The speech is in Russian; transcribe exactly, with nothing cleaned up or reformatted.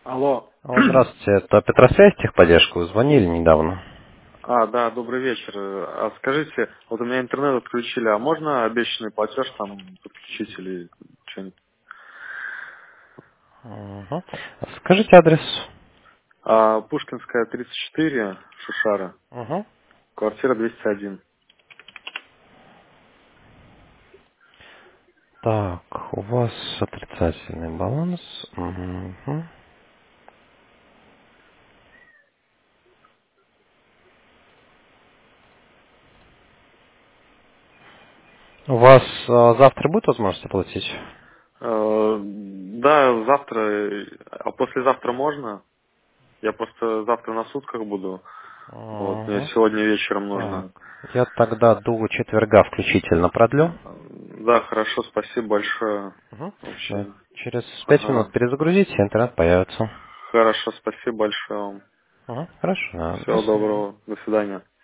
Алло. Алло, здравствуйте, это Петросвязь, техподдержка, вы звонили недавно. А, да, добрый вечер. А скажите, вот у меня интернет отключили, а можно обещанный платеж там подключить или что-нибудь? Угу. Скажите адрес. А, Пушкинская, тридцать четыре, Шушара, Угу. квартира двести один. Так, у вас отрицательный баланс. Угу. У вас а, завтра будет возможность оплатить? Э, Да, завтра, э, а послезавтра можно? Я просто завтра на сутках буду. Вот, мне Угу. сегодня вечером Так, нужно. я тогда до четверга включительно продлю. Да, хорошо, спасибо большое. Угу. Вообще. Через пять минут Ага. перезагрузите, интернет появится. Хорошо, спасибо большое вам. Угу. Хорошо, да. До Всего свидания. доброго. До свидания.